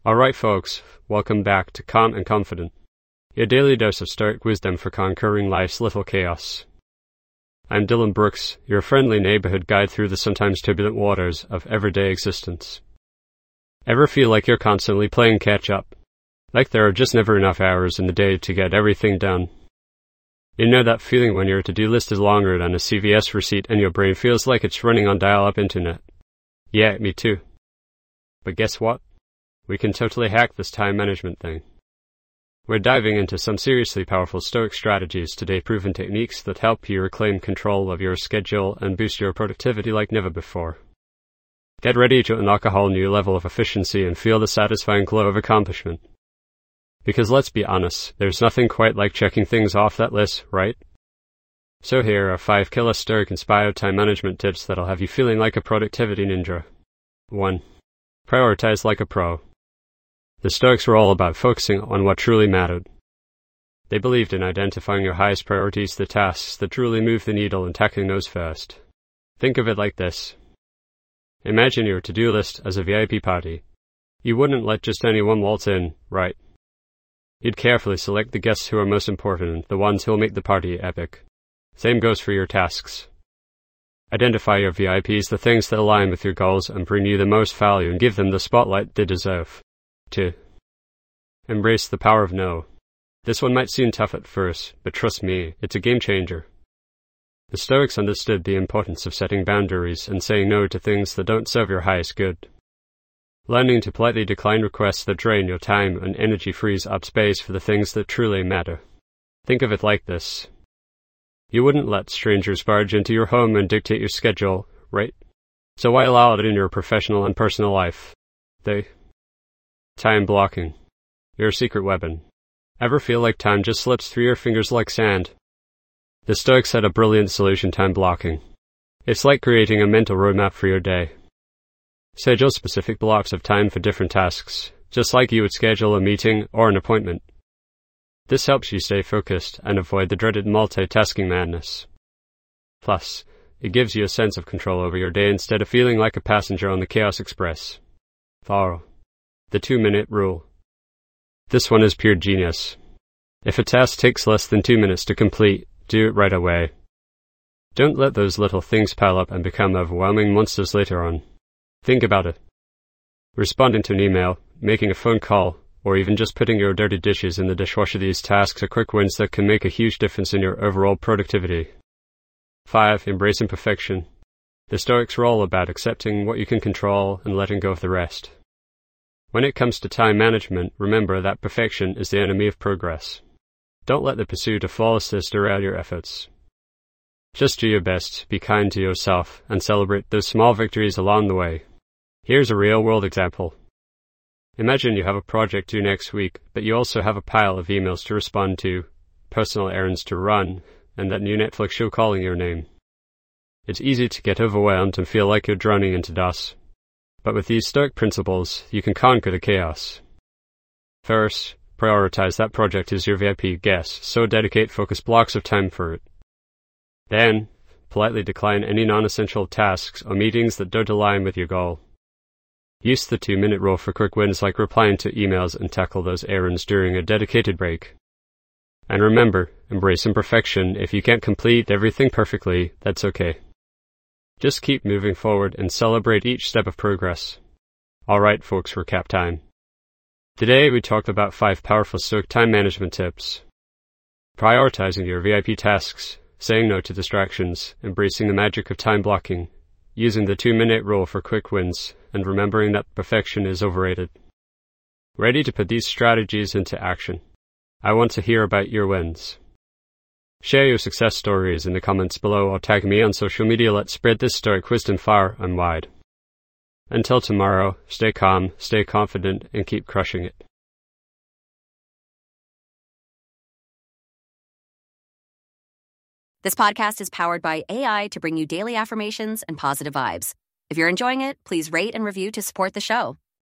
Alright folks, welcome back to Calm and Confident, your daily dose of Stoic wisdom for conquering life's little chaos. I'm Dylan Brooks, your friendly neighborhood guide through the sometimes turbulent waters of everyday existence. Ever feel like you're constantly playing catch-up? Like there are just never enough hours in the day to get everything done? You know that feeling when your to-do list is longer than a CVS receipt and your brain feels like it's running on dial-up internet? Yeah, me too. But guess what? We can totally hack this time management thing. We're diving into some seriously powerful Stoic strategies today, proven techniques that help you reclaim control of your schedule and boost your productivity like never before. Get ready to unlock a whole new level of efficiency and feel the satisfying glow of accomplishment. Because let's be honest, there's nothing quite like checking things off that list, right? So here are 5 killer Stoic-inspired time management tips that'll have you feeling like a productivity ninja. 1. Prioritize like a pro. The Stoics were all about focusing on what truly mattered. They believed in identifying your highest priorities, the tasks that truly move the needle, and tackling those first. Think of it like this. Imagine your to-do list as a VIP party. You wouldn't let just anyone waltz in, right? You'd carefully select the guests who are most important, the ones who'll make the party epic. Same goes for your tasks. Identify your VIPs, the things that align with your goals and bring you the most value, and give them the spotlight they deserve. 2. Embrace the power of no. This one might seem tough at first, but trust me, it's a game changer. The Stoics understood the importance of setting boundaries and saying no to things that don't serve your highest good. Learning to politely decline requests that drain your time and energy frees up space for the things that truly matter. Think of it like this. You wouldn't let strangers barge into your home and dictate your schedule, right? So why allow it in your professional and personal life? Time blocking. Your secret weapon. Ever feel like time just slips through your fingers like sand? The Stoics had a brilliant solution: time blocking. It's like creating a mental roadmap for your day. Schedule specific blocks of time for different tasks, just like you would schedule a meeting or an appointment. This helps you stay focused and avoid the dreaded multitasking madness. Plus, it gives you a sense of control over your day instead of feeling like a passenger on the Chaos Express. Follow the 2-minute rule. This one is pure genius. If a task takes less than 2 minutes to complete, do it right away. Don't let those little things pile up and become overwhelming monsters later on. Think about it. Responding to an email, making a phone call, or even just putting your dirty dishes in the dishwasher, these tasks are quick wins that can make a huge difference in your overall productivity. 5. Embrace imperfection. The Stoics were all about accepting what you can control and letting go of the rest. When it comes to time management, remember that perfection is the enemy of progress. Don't let the pursuit of flawlessness derail your efforts. Just do your best, be kind to yourself, and celebrate those small victories along the way. Here's a real-world example. Imagine you have a project due next week, but you also have a pile of emails to respond to, personal errands to run, and that new Netflix show calling your name. It's easy to get overwhelmed and feel like you're drowning into dust. But with these Stoic principles, you can conquer the chaos. First, prioritize that project as your VIP guest, so dedicate focused blocks of time for it. Then, politely decline any non-essential tasks or meetings that don't align with your goal. Use the 2-minute rule for quick wins like replying to emails, and tackle those errands during a dedicated break. And remember, embrace imperfection. If you can't complete everything perfectly, that's okay. Just keep moving forward and celebrate each step of progress. Alright folks, recap time. Today we talked about 5 powerful Stoic time management tips. Prioritizing your VIP tasks, saying no to distractions, embracing the magic of time blocking, using the 2-minute rule for quick wins, and remembering that perfection is overrated. Ready to put these strategies into action? I want to hear about your wins. Share your success stories in the comments below or tag me on social media. Let's spread this Stoic wisdom far and wide. Until tomorrow, stay calm, stay confident, and keep crushing it. This podcast is powered by AI to bring you daily affirmations and positive vibes. If you're enjoying it, please rate and review to support the show.